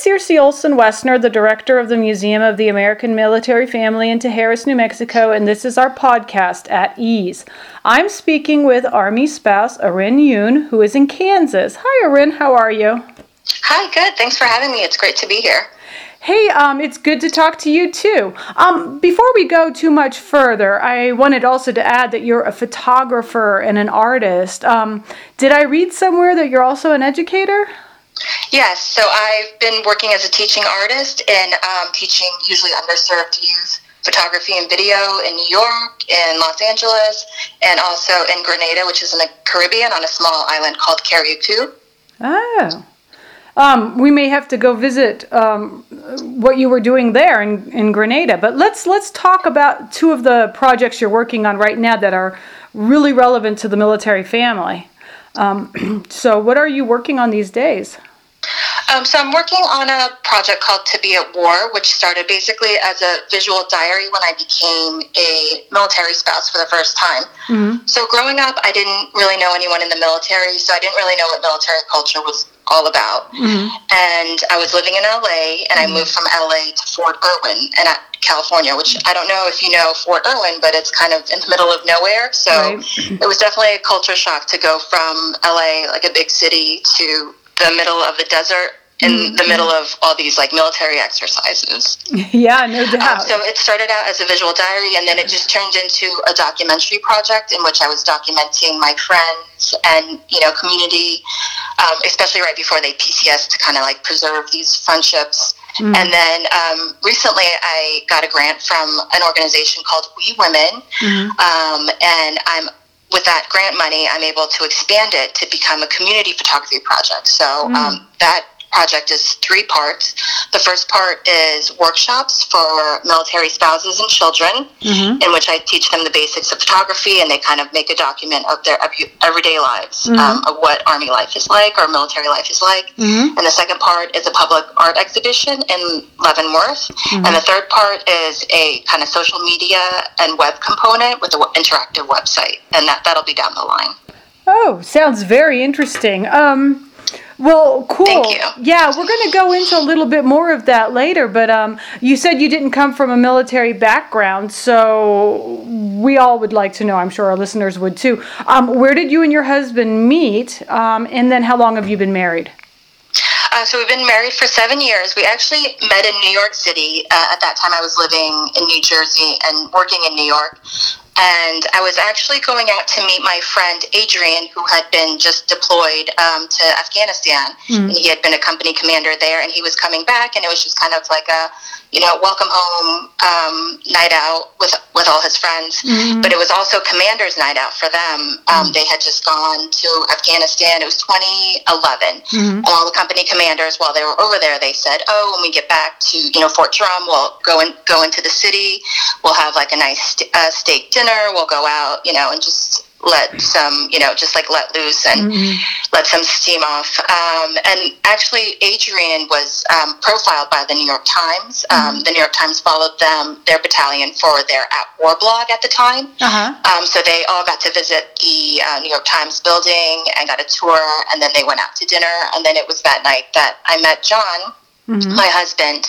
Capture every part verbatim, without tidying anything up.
Circe Olson-Wessner, the director of the Museum of the American Military Family in Tijeras, New Mexico, and this is our podcast, At Ease. I'm speaking with Army spouse Arin Yoon, who is in Kansas. Hi, Arin. How are you? Hi, good. Thanks for having me. It's great to be here. Hey, um, it's good to talk to you, too. Um, before we go too much further, I wanted also to add that you're a photographer and an artist. Um, did I read somewhere that you're also an educator? Yes, so I've been working as a teaching artist and um, teaching usually underserved youth photography and video in New York, in Los Angeles, and also in Grenada, which is in the Caribbean on a small island called Carriacou. Oh. Um, we may have to go visit um, what you were doing there in, in Grenada. But let's let's talk about two of the projects you're working on right now that are really relevant to the military family. Um, so what are you working on these days? Um, so I'm working on a project called To Be at War, which started basically as a visual diary when I became a military spouse for the first time. Mm-hmm. So growing up, I didn't really know anyone in the military, so I didn't really know what military culture was all about. Mm-hmm. And I was living in L A, and mm-hmm. I moved from L A to Fort Irwin, and I, California, which I don't know if you know Fort Irwin, but it's kind of in the middle of nowhere. So right. It was definitely a culture shock to go from L A, like a big city, to the middle of the desert, in mm-hmm. the middle of all these like military exercises. Yeah, no doubt. Um, so it started out as a visual diary, and then it just turned into a documentary project in which I was documenting my friends and, you know, community, um, especially right before they P C S to kind of like preserve these friendships. Mm-hmm. And then um, recently I got a grant from an organization called We Women, mm-hmm. um, and I'm with that grant money, I'm able to expand it to become a community photography project. So mm. um, that project is three parts. The first part is workshops for military spouses and children, mm-hmm. in which I teach them the basics of photography, and they kind of make a document of their everyday lives, mm-hmm. um, of what Army life is like or military life is like. Mm-hmm. And the second part is a public art exhibition in Leavenworth. Mm-hmm. And the third part is a kind of social media and web component with an interactive website, and that, that'll be down the line. Oh, sounds very interesting. Um, Well, cool. Thank you. Yeah, we're going to go into a little bit more of that later, but um, you said you didn't come from a military background, so we all would like to know, I'm sure our listeners would too. Um, where did you and your husband meet, um, and then how long have you been married? Uh, so we've been married for seven years. We actually met in New York City. Uh, at that time, I was living in New Jersey and working in New York. And I was actually going out to meet my friend Adrian, who had been just deployed um, to Afghanistan. Mm-hmm. And he had been a company commander there, and he was coming back, and it was just kind of like a, you know, welcome home um, night out with with all his friends. Mm-hmm. But it was also commander's night out for them. Um, mm-hmm. They had just gone to Afghanistan. It was twenty eleven. Mm-hmm. And all the company commanders, while they were over there, they said, oh, when we get back to, you know, Fort Drum, we'll go, in, go into the city. We'll have like a nice st- uh, steak dinner. We'll go out, you know, and just let some, you know, just like let loose and mm-hmm. let some steam off. Um, and actually, Adrian was um, profiled by the New York Times. Um, mm-hmm. The New York Times followed them, their battalion, for their At War blog at the time. Uh-huh. Um, so they all got to visit the uh, New York Times building and got a tour, and then they went out to dinner. And then it was that night that I met John, mm-hmm. my husband.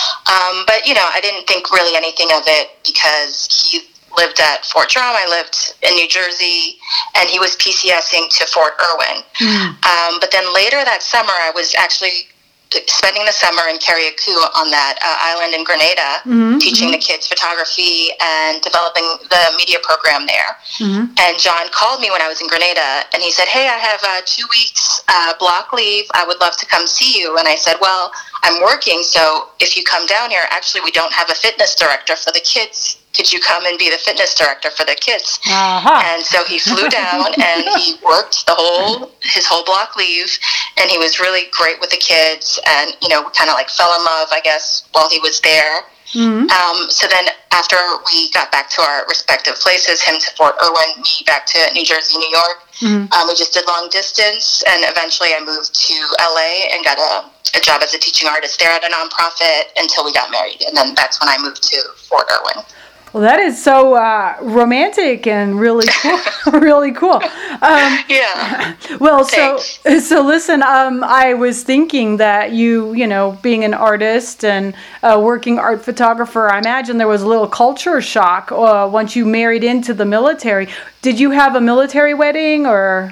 Um, but, you know, I didn't think really anything of it because he lived at Fort Drum. I lived in New Jersey, and he was PCSing to Fort Irwin. Mm. Um, but then later that summer, I was actually spending the summer in Carriacou on that uh, island in Grenada, mm-hmm. teaching mm-hmm. the kids photography and developing the media program there. Mm-hmm. And John called me when I was in Grenada, and he said, hey, I have uh, two weeks uh, block leave. I would love to come see you. And I said, well, I'm working, so if you come down here, actually, we don't have a fitness director for the kids. Could you come and be the fitness director for the kids? Uh-huh. And so he flew down and he worked the whole, his whole block leave, and he was really great with the kids, and, you know, we kind of like fell in love, I guess, while he was there. Mm-hmm. Um, so then after we got back to our respective places, him to Fort Irwin, me back to New Jersey, New York, mm-hmm. um, we just did long distance, and eventually I moved to L A and got a, a job as a teaching artist there at a nonprofit until we got married, and then that's when I moved to Fort Irwin. Well, that is so uh, romantic and really cool. Really cool. Um, Yeah. well, Thanks. so so listen. Um, I was thinking that you, you know, being an artist and a working art photographer, I imagine there was a little culture shock uh, once you married into the military. Did you have a military wedding or?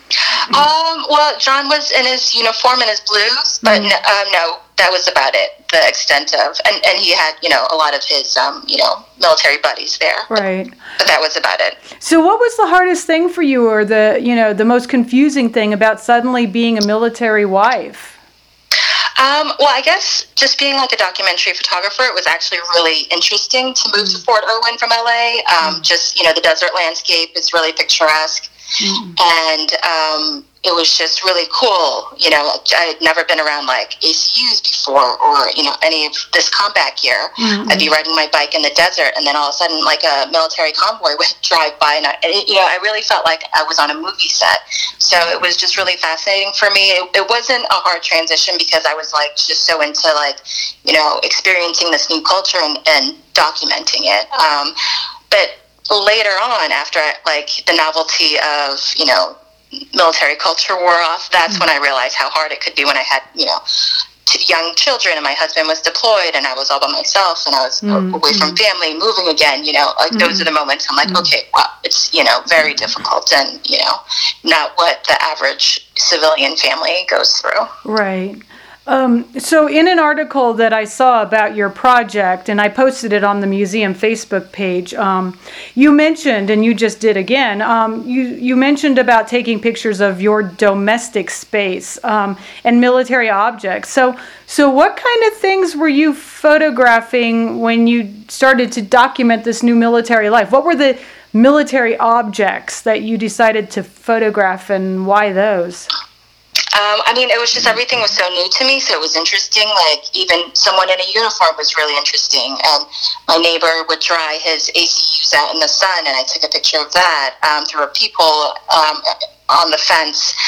Um, well, John was in his uniform and his blues, but Mm. no, um, no, that was about it, the extent of, and, and he had, you know, a lot of his, um, you know, military buddies there. Right. But that was about it. So what was the hardest thing for you, or the, you know, the most confusing thing about suddenly being a military wife? Um, well, I guess just being like a documentary photographer, it was actually really interesting to move to Fort Irwin from L A. Um, just, you know, the desert landscape is really picturesque. Mm. And um, it was just really cool. You know, I had never been around like A C Us before, or, you know, any of this combat gear. Mm-hmm. I'd be riding my bike in the desert, and then all of a sudden, like a military convoy would drive by, and, I, and it, you know, I really felt like I was on a movie set. So it was just really fascinating for me. It, it wasn't a hard transition because I was like just so into like, you know, experiencing this new culture and, and documenting it. Um, but later on, after like the novelty of, you know, military culture wore off, that's mm-hmm. when I realized how hard it could be when I had, you know, two young children and my husband was deployed and I was all by myself and I was mm-hmm. away from family, moving again, you know, like mm-hmm. those are the moments I'm like, mm-hmm. okay, wow, it's, you know, very difficult and, you know, not what the average civilian family goes through. Right. Um, so in an article that I saw about your project, and I posted it on the museum Facebook page, um, you mentioned, and you just did again, um, you, you mentioned about taking pictures of your domestic space um, and military objects. So, so what kind of things were you photographing when you started to document this new military life? What were the military objects that you decided to photograph, and why those? Um, I mean, it was just everything was so new to me, so it was interesting. Like, even someone in a uniform was really interesting. And my neighbor would dry his A C Us out in the sun, and I took a picture of that um, through a peephole um, on the fence.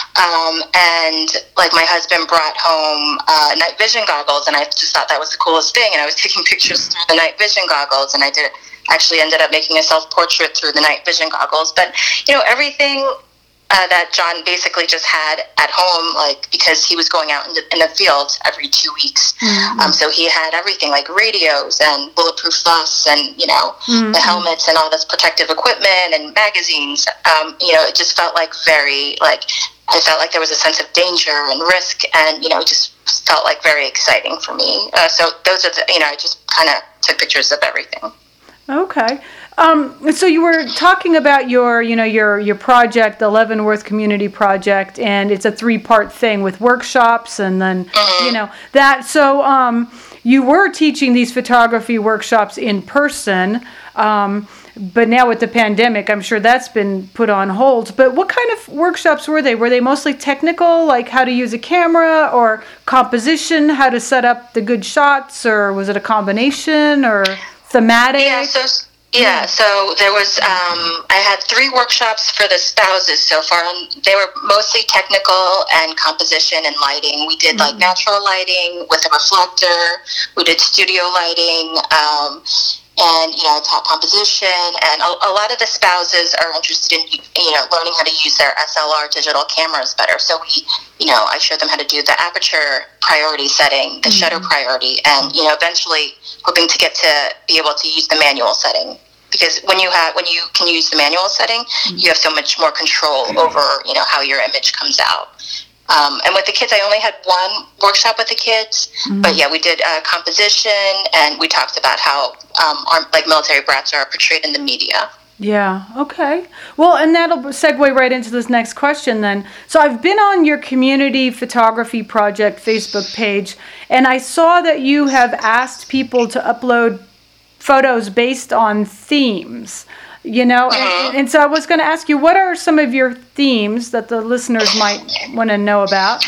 Um, and, like, my husband brought home uh, night vision goggles, and I just thought that was the coolest thing. And I was taking pictures through the night vision goggles, and I did actually ended up making a self-portrait through the night vision goggles. But, you know, everything Uh, that John basically just had at home, like, because he was going out in the, in the field every two weeks. Mm-hmm. Um, so he had everything, like radios and bulletproof vests and, you know, mm-hmm. the helmets and all this protective equipment and magazines. Um, you know, it just felt like very, like, I felt like there was a sense of danger and risk and, you know, it just felt like very exciting for me. Uh, so those are the, you know, I just kind of took pictures of everything. Okay. Um, so you were talking about your, you know, your your project, the Leavenworth Community Project, and it's a three-part thing with workshops and then, mm-hmm. you know, that. So um, you were teaching these photography workshops in person, um, but now with the pandemic, I'm sure that's been put on hold. But what kind of workshops were they? Were they mostly technical, like how to use a camera, or composition, how to set up the good shots, or was it a combination, or thematic? Yeah, so... Yeah, so there was, um, I had three workshops for the spouses so far, and they were mostly technical and composition and lighting. We did, mm-hmm. like, natural lighting with a reflector. We did studio lighting, um, and, you know, I taught composition, and a, a lot of the spouses are interested in, you know, learning how to use their S L R digital cameras better. So we, you know, I showed them how to do the aperture priority setting, the mm-hmm. shutter priority, and, you know, eventually hoping to get to be able to use the manual setting. Because when you have when you can use the manual setting, mm-hmm. you have so much more control mm-hmm. over, you know, how your image comes out. Um, and with the kids, I only had one workshop with the kids, mm-hmm. but yeah, we did uh, composition, and we talked about how um, our, like, military brats are portrayed in the media. Yeah, okay. Well, and that'll segue right into this next question then. So I've been on your Community Photography Project Facebook page, and I saw that you have asked people to upload photos based on themes, you know, uh-huh. and, and so I was going to ask you, what are some of your themes that the listeners might want to know about?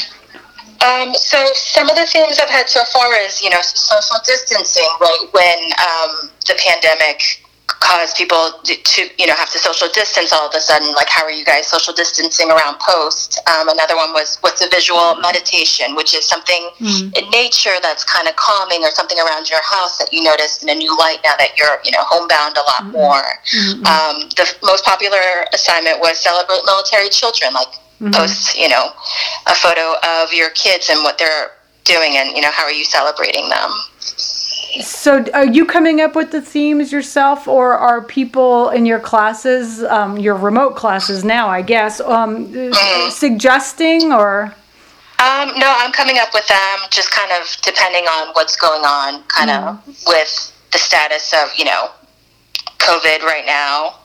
Um, so some of the themes I've had so far is, you know, social distancing, right, when um, the pandemic cause people to, you know, have to social distance all of a sudden. Like, how are you guys social distancing around post? Um, another one was, what's a visual meditation, which is something mm. in nature that's kind of calming, or something around your house that you noticed in a new light now that you're, you know, homebound a lot mm-hmm. more. Mm-hmm. Um, the most popular assignment was celebrate military children, like mm-hmm. post, you know, a photo of your kids and what they're doing, and, you know, how are you celebrating them? So are you coming up with the themes yourself, or are people in your classes, um, your remote classes now, I guess, um, mm. suggesting, or? Um, no, I'm coming up with them, just kind of depending on what's going on, kind of mm. with the status of, you know, COVID right now.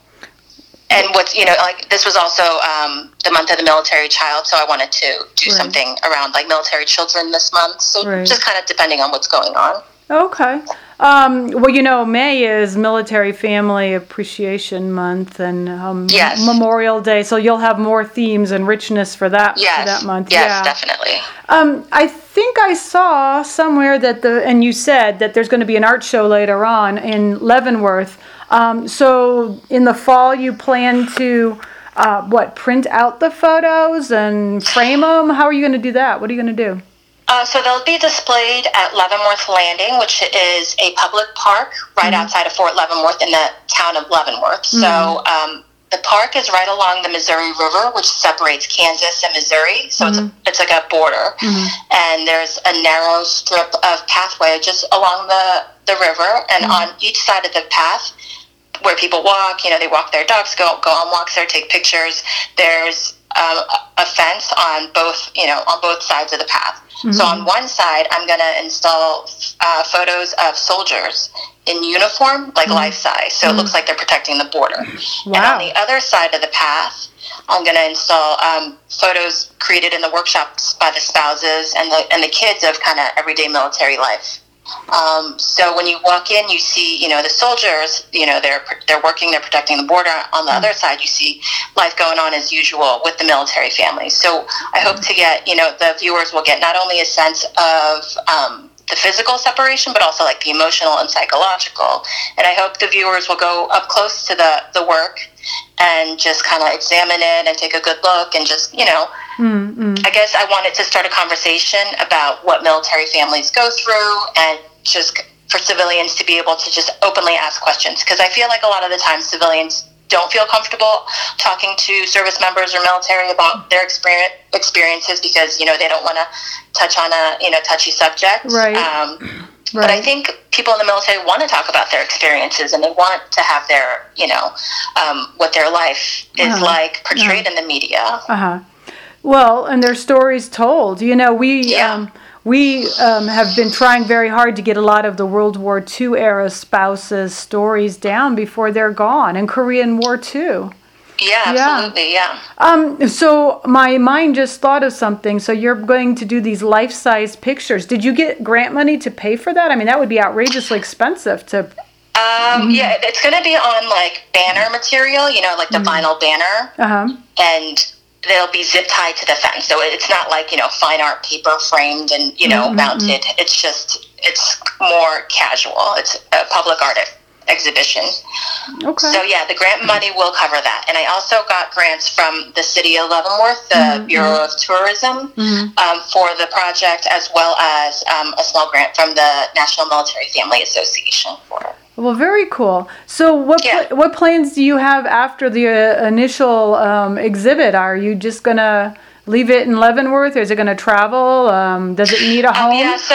And what's, you know, like, this was also um, the month of the military child, so I wanted to do right. something around, like, military children this month. So right. just kind of depending on what's going on. Okay. Um, well, you know, May is Military Family Appreciation Month, and um, yes. Memorial Day, so you'll have more themes and richness for that yes. for that month. Yes, yeah. definitely. Um, I think I saw somewhere that the, and you said that there's going to be an art show later on in Leavenworth. Um, so in the fall, you plan to, uh, what, print out the photos and frame them? How are you going to do that? What are you going to do? Uh, so they'll be displayed at Leavenworth Landing, which is a public park right mm-hmm. outside of Fort Leavenworth in the town of Leavenworth. Mm-hmm. So um, the park is right along the Missouri River, which separates Kansas and Missouri. So mm-hmm. it's, it's like a border. Mm-hmm. And there's a narrow strip of pathway just along the, the river. And mm-hmm. on each side of the path, where people walk, you know, they walk their dogs, go go on walks there, take pictures. There's um, a fence on both, you know, on both sides of the path. Mm-hmm. So on one side, I'm going to install uh, photos of soldiers in uniform, like mm-hmm. life size. So mm-hmm. it looks like they're protecting the border. Wow. And on the other side of the path, I'm going to install um, photos created in the workshops by the spouses and the and the kids of kind of everyday military life. Um, so when you walk in, you see, you know, the soldiers, you know, they're they're working, they're protecting the border. On the mm-hmm. other side, you see life going on as usual with the military families. So I hope to get, you know, the viewers will get not only a sense of um, the physical separation, but also like the emotional and psychological. And I hope the viewers will go up close to the, the work and just kind of examine it and take a good look and just, you know, mm-hmm. I guess I wanted to start a conversation about what military families go through, and just for civilians to be able to just openly ask questions. Because I feel like a lot of the time civilians don't feel comfortable talking to service members or military about their experience, experiences because, you know, they don't want to touch on a, you know, touchy subject. Right. Um, right. But I think people in the military want to talk about their experiences, and they want to have their, you know, um, what their life is uh-huh. like portrayed uh-huh. in the media. Uh-huh. Well, and their stories told. You know, we... Yeah. Um, We um, have been trying very hard to get a lot of the World War Two era spouses' stories down before they're gone, and Korean War too. Yeah, absolutely, yeah. yeah. Um, so my mind just thought of something. So you're going to do these life-size pictures. Did you get grant money to pay for that? I mean, that would be outrageously expensive to... Um, mm-hmm. Yeah, it's going to be on, like, banner material, you know, like the mm-hmm. vinyl banner. Uh-huh. And... they'll be zip tied to the fence, so it's not like, you know, fine art paper framed and, you know, mm-hmm. mounted. It's just, it's more casual. It's a public art exhibition. Okay. So yeah, the grant money will cover that. And I also got grants from the city of Leavenworth, the mm-hmm. Bureau of Tourism, mm-hmm. um, for the project, as well as um, a small grant from the National Military Family Association for it. Well, very cool. So what yeah. pl- what plans do you have after the uh, initial um, exhibit? Are you just going to leave it in Leavenworth, or is it going to travel? Um, does it need a home? Um, yeah, so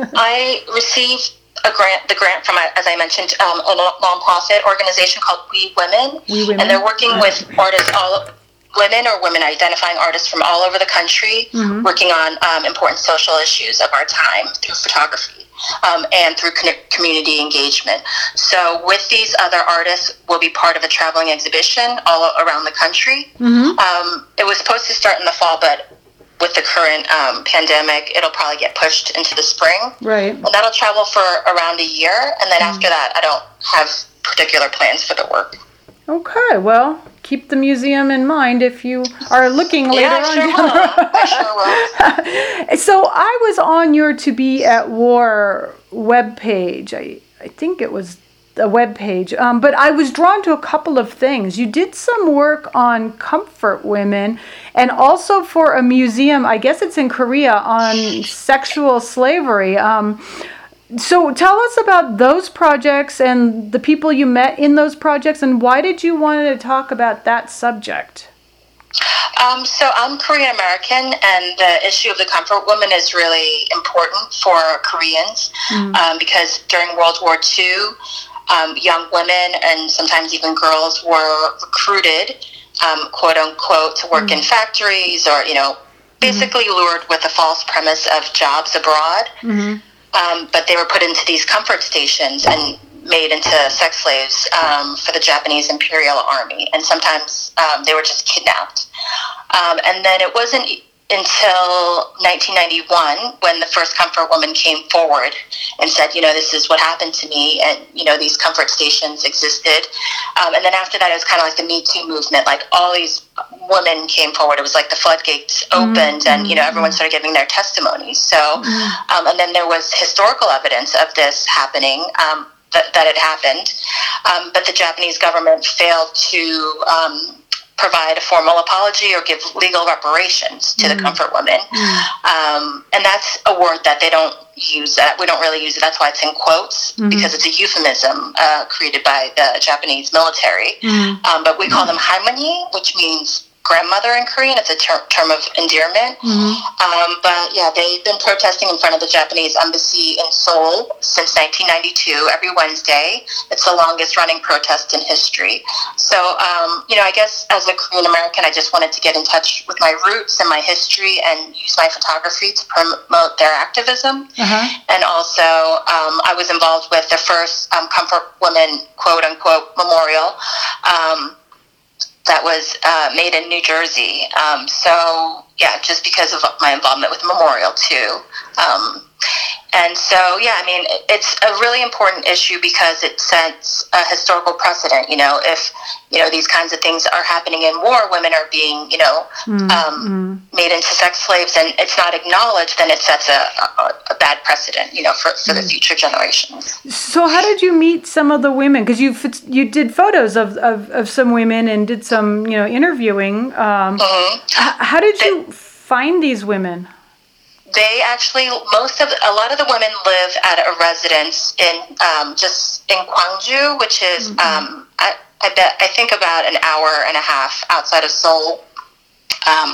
I received a grant, the grant from, as I mentioned, um, a nonprofit organization called We Women. We Women. And they're working with artists, all women or women identifying artists from all over the country, mm-hmm. working on um, important social issues of our time through photography. Um, and through con- community engagement. So with these other artists, we'll be part of a traveling exhibition all around the country. Mm-hmm. Um, it was supposed to start in the fall, but with the current um, pandemic, it'll probably get pushed into the spring. Right. And that'll travel for around a year, and then mm-hmm. after that, I don't have particular plans for the work. Okay, well, keep the museum in mind if you are looking later yeah, I sure on. Will. I sure will. So I was on your To Be at War webpage. I, I think it was a web page. Um, but I was drawn to a couple of things. You did some work on comfort women, and also for a museum, I guess it's in Korea, on sexual slavery. Um, so tell us about those projects and the people you met in those projects, and why did you want to talk about that subject? Um, so I'm Korean American, and the issue of the comfort woman is really important for Koreans mm. um, because during World War Two, um, young women and sometimes even girls were recruited, um, quote unquote, to work mm. in factories or, you know, basically mm. lured with a false premise of jobs abroad. Mm-hmm. Um, but they were put into these comfort stations and made into sex slaves um, for the Japanese Imperial Army, and sometimes um, they were just kidnapped. Um, and then it wasn't until nineteen ninety-one when the first comfort woman came forward and said, you know, this is what happened to me, and, you know, these comfort stations existed. Um, and then after that, it was kind of like the Me Too movement. Like, all these women came forward. It was like the floodgates opened, mm-hmm. and, you know, everyone started giving their testimonies. So, mm-hmm. um, and then there was historical evidence of this happening, um, that, that it happened. Um, but the Japanese government failed to um, provide a formal apology or give legal reparations to mm. the comfort women. Mm. Um, and that's a word that they don't use. That we don't really use it. That's why it's in quotes, mm-hmm. because it's a euphemism uh, created by the Japanese military. Mm. Um, but we call them halmoni, which means grandmother in Korean. It's a ter- term of endearment. Mm-hmm. Um, but yeah, they've been protesting in front of the Japanese embassy in Seoul since nineteen ninety-two, every Wednesday. It's the longest running protest in history. So, um, you know, I guess as a Korean American, I just wanted to get in touch with my roots and my history and use my photography to promote their activism. Uh-huh. And also, um, I was involved with the first um, Comfort Women, quote unquote, memorial. Um, that was uh, made in New Jersey. Um, so, yeah, just because of my involvement with the memorial, too. Um, and so, yeah, I mean, it's a really important issue because it sets a historical precedent. You know, if, you know, these kinds of things are happening in war, women are being, you know, mm-hmm. um, made into sex slaves, and it's not acknowledged, then it sets a, a, a bad precedent, you know, for, for mm-hmm. the future generations. So how did you meet some of the women? Because you you did photos of, of, of some women and did some, you know, interviewing. Um, mm-hmm. h- how did you they, find these women? They actually, most of, a lot of the women live at a residence in, um, just in Gwangju, which is, mm-hmm. um, I, I bet, I think about an hour and a half outside of Seoul. Um,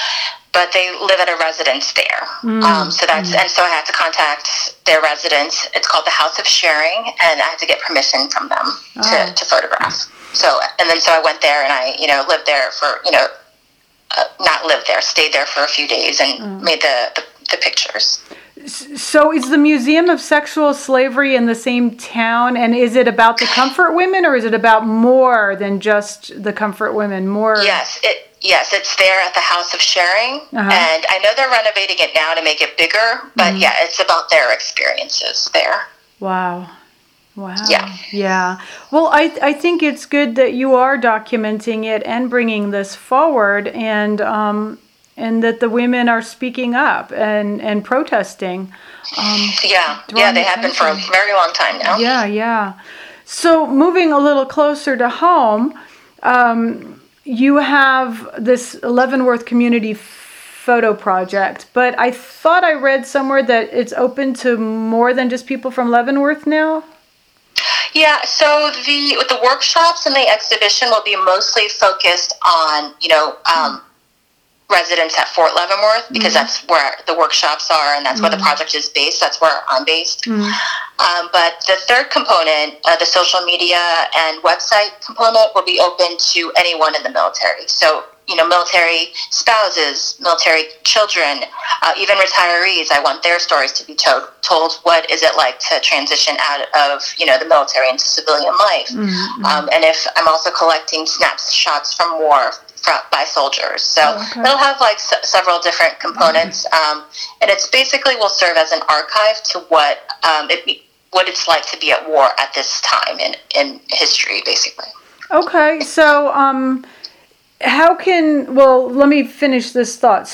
but they live at a residence there. Mm-hmm. Um, so that's, and so I had to contact their residence. It's called the House of Sharing, and I had to get permission from them oh. to, to photograph. So, and then so I went there and I, you know, lived there for, you know, uh, not lived there, stayed there for a few days and mm. made the, the the pictures. So is the Museum of Sexual Slavery in the same town, and is it about the comfort women, or is it about more than just the comfort women? More. Yes, it yes, it's there at the House of Sharing, uh-huh. and I know they're renovating it now to make it bigger, but mm. yeah, it's about their experiences there. Wow. Wow. Yeah. Yeah. Well, I I think it's good that you are documenting it and bringing this forward, and um and that the women are speaking up and, and protesting. Um, yeah, yeah, they have been for a very long time now. Yeah, yeah. So moving a little closer to home, um, you have this Leavenworth Community Photo Project, but I thought I read somewhere that it's open to more than just people from Leavenworth now? Yeah, so the the workshops and the exhibition will be mostly focused on, you know, um, residents at Fort Leavenworth, because mm-hmm. that's where the workshops are and that's mm-hmm. where the project is based. That's where I'm based. Mm-hmm. Um, but the third component, uh, the social media and website component, will be open to anyone in the military. So, you know, military spouses, military children, uh, even retirees. I want their stories to be told. Told what is it like to transition out of, you know, the military into civilian life. Mm-hmm. Um, and if I'm also collecting snapshots from war by soldiers. So oh, okay. it'll have like s- several different components. Mm-hmm. Um, and it's basically will serve as an archive to what um, it be, what it's like to be at war at this time in, in history, basically. Okay. So um, how can, well, let me finish this thought. So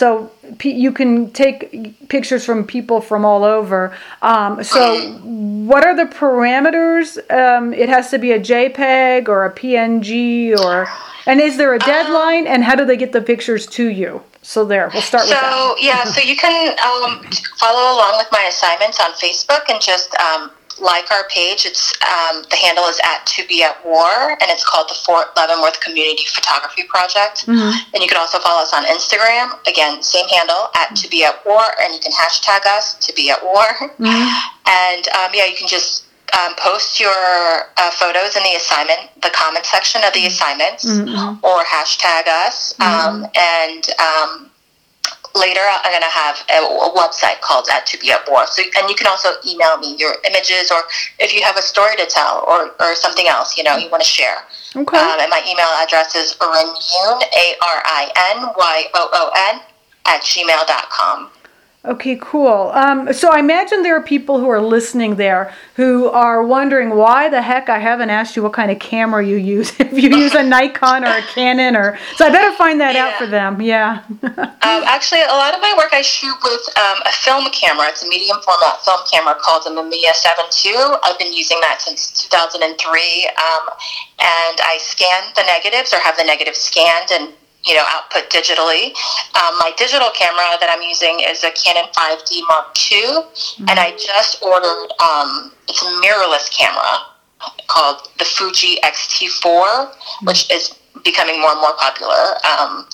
P- you can take pictures from people from all over. Um, so what are the parameters? Um, it has to be a JPEG or a P N G, or, and is there a deadline? Um, and how do they get the pictures to you? So there, we'll start so, with that. So, yeah, so you can um, follow along with my assignments on Facebook and just um, like our page. It's um, the handle is at To Be at War, and it's called the Fort Leavenworth Community Photography Project. Mm-hmm. And you can also follow us on Instagram. Again, same handle, at To Be at War, and you can hashtag us, To Be at War. Mm-hmm. And um, yeah, you can just um, post your uh, photos in the assignment, the comment section of the assignments, mm-hmm. or hashtag us. Mm-hmm. Um, and um, Later, I'm going to have a, a website called at To Be at War. So, and you can also email me your images, or if you have a story to tell, or, or something else, you know, you want to share. Okay. Um, and my email address is Arinyoon, A R I N Y O O N, at gmail dot com. Okay, cool. Um, so I imagine there are people who are listening there who are wondering why the heck I haven't asked you what kind of camera you use. If you use a Nikon or a Canon, or so I better find that yeah. out for them. Yeah. um, actually, a lot of my work I shoot with um, a film camera. It's a medium format film camera called the Mamiya seven two. I've been using that since two thousand three, um, and I scan the negatives, or have the negatives scanned and you know, output digitally. Um, my digital camera that I'm using is a Canon five D Mark two, mm-hmm. and I just ordered, um, it's a mirrorless camera called the Fuji X T four, mm-hmm. which is becoming more and more popular um,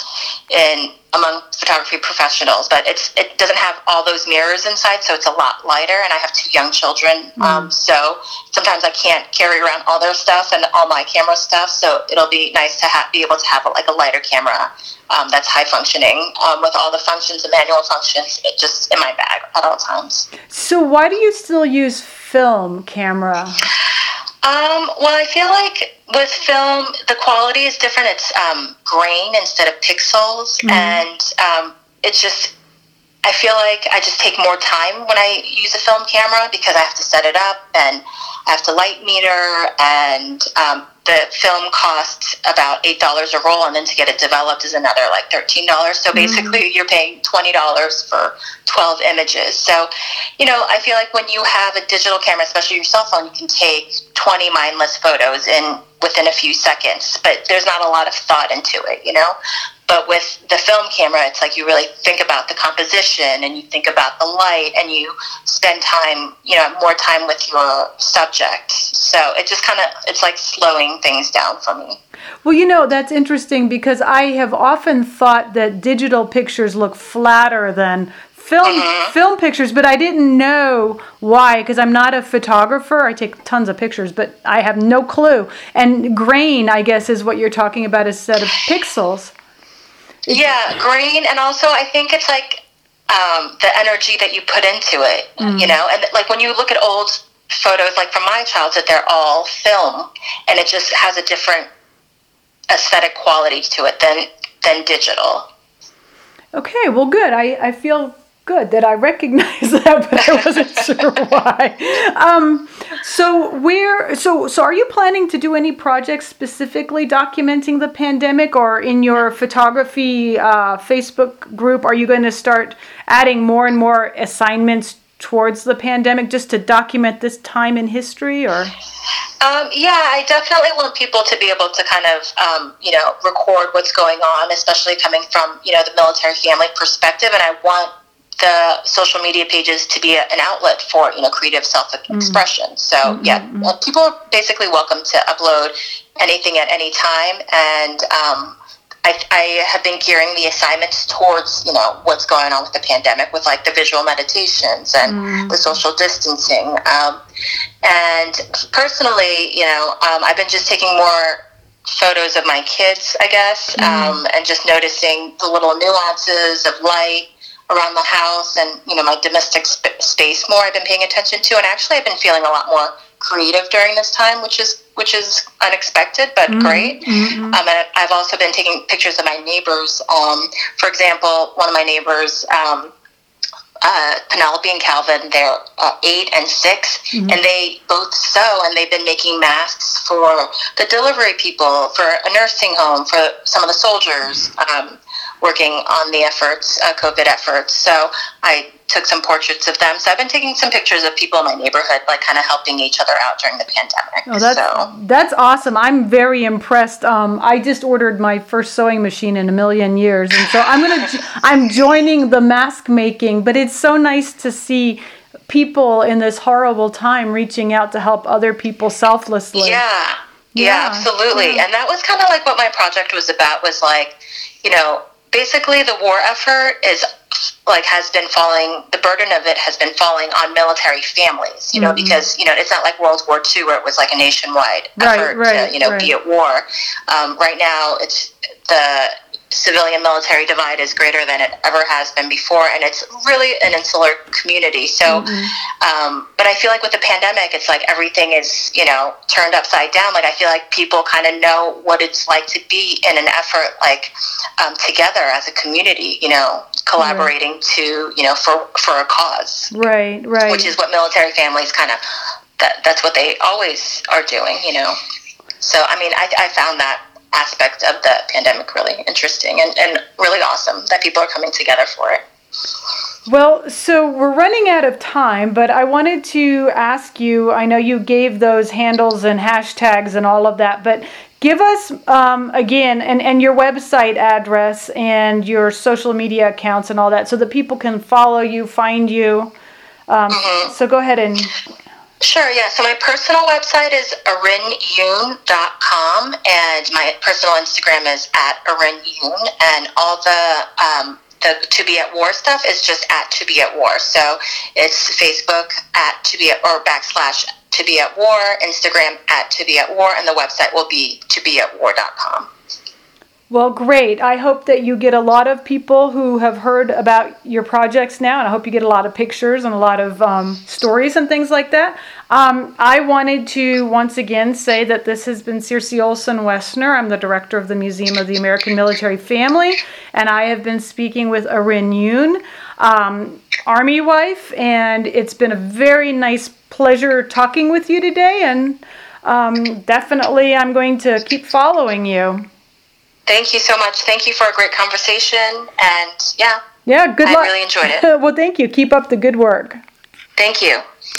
in among photography professionals, but it's it doesn't have all those mirrors inside, so it's a lot lighter, and I have two young children, mm-hmm. um, so sometimes I can't carry around all their stuff and all my camera stuff, so it'll be nice to ha- be able to have a, like a lighter camera um, that's high functioning um, with all the functions, the manual functions, it just in my bag at all times. So why do you still use film camera? Um, well, I feel like with film, the quality is different. It's um, grain instead of pixels, mm-hmm. and um, it's just, I feel like I just take more time when I use a film camera because I have to set it up, and I have to light meter, and um, the film costs about eight dollars a roll, and then to get it developed is another like thirteen dollars. So basically mm-hmm. you're paying twenty dollars for twelve images. So, you know, I feel like when you have a digital camera, especially your cell phone, you can take twenty mindless photos in within a few seconds, but there's not a lot of thought into it, you know? But with the film camera, it's like you really think about the composition, and you think about the light, and you spend time, you know, more time with your subject. So it just kind of, it's like slowing things down for me. Well, you know, that's interesting because I have often thought that digital pictures look flatter than film mm-hmm. film pictures, but I didn't know why, because I'm not a photographer. I take tons of pictures, but I have no clue. And grain, I guess, is what you're talking about, is a set of pixels. Yeah, grain, and also I think it's like um, the energy that you put into it, mm. you know, and like when you look at old photos, like from my childhood, they're all film, and it just has a different aesthetic quality to it than than digital. Okay, well, good. I, I feel good that I recognize that, but I wasn't sure why. Um, so where, so so are you planning to do any projects specifically documenting the pandemic, or in your photography uh, Facebook group, are you going to start adding more and more assignments towards the pandemic just to document this time in history, or? Um, yeah, I definitely want people to be able to kind of, um, you know, record what's going on, especially coming from, you know, the military family perspective. And I want the social media pages to be a, an outlet for, you know, creative self-expression. Mm-hmm. So, mm-hmm. yeah, well, people are basically welcome to upload anything at any time. And um, I, I have been gearing the assignments towards, you know, what's going on with the pandemic, with like the visual meditations and mm. the social distancing. Um, and personally, you know, um, I've been just taking more photos of my kids, I guess, mm. um, and just noticing the little nuances of light around the house, and, you know, my domestic sp- space more I've been paying attention to. And actually I've been feeling a lot more creative during this time, which is which is unexpected, but mm-hmm. great. Mm-hmm. Um, and I've also been taking pictures of my neighbors. Um, for example, one of my neighbors, um, uh, Penelope and Calvin. They're uh, eight and six, mm-hmm. and they both sew, and they've been making masks for the delivery people, for a nursing home, for some of the soldiers um, working on the efforts, uh, COVID efforts. So I took some portraits of them. So I've been taking some pictures of people in my neighborhood, like kind of helping each other out during the pandemic. Oh, that's, so. that's awesome. I'm very impressed. Um, I just ordered my first sewing machine in a million years. And so I'm going to, I'm joining the mask making, but it's so nice to see people in this horrible time reaching out to help other people selflessly. Yeah, yeah, yeah absolutely. Yeah. And that was kind of like what my project was about, was like, you know, basically the war effort is like has been falling, the burden of it has been falling on military families, you know, mm-hmm. because, you know, it's not like World War Two where it was like a nationwide right, effort right, to, you know, right. be at war. Um, right now, it's the civilian military divide is greater than it ever has been before, and it's really an insular community. So, mm-hmm. um, but I feel like with the pandemic, it's like everything is, you know, turned upside down. Like I feel like people kind of know what it's like to be in an effort, like um, together as a community, you know, collaborating right. to, you know, for for a cause. Right, right. Which is what military families kind of, that that's what they always are doing, you know. So, I mean, I, I found that aspect of the pandemic really interesting and, and really awesome that people are coming together for it. Well, so we're running out of time, but I wanted to ask you, I know you gave those handles and hashtags and all of that, but give us, um, again, and, and your website address and your social media accounts and all that so that people can follow you, find you. Um, mm-hmm. So go ahead and... Sure, yeah. So my personal website is arin yoon dot com, and my personal Instagram is at arin yoon, and all the um, the To Be at War stuff is just at To Be at War. So it's Facebook at To Be at, or backslash To Be at War, Instagram at To Be at War, and the website will be to be at war dot com. Well, great. I hope that you get a lot of people who have heard about your projects now, and I hope you get a lot of pictures and a lot of um, stories and things like that. Um, I wanted to once again say that this has been Circe Olson-Wessner. I'm the director of the Museum of the American Military Family, and I have been speaking with Arin Yoon, um, Army wife, and it's been a very nice pleasure talking with you today, and um, definitely I'm going to keep following you. Thank you so much. Thank you for a great conversation. And yeah. Yeah, good luck. I really enjoyed it. Well, thank you. Keep up the good work. Thank you.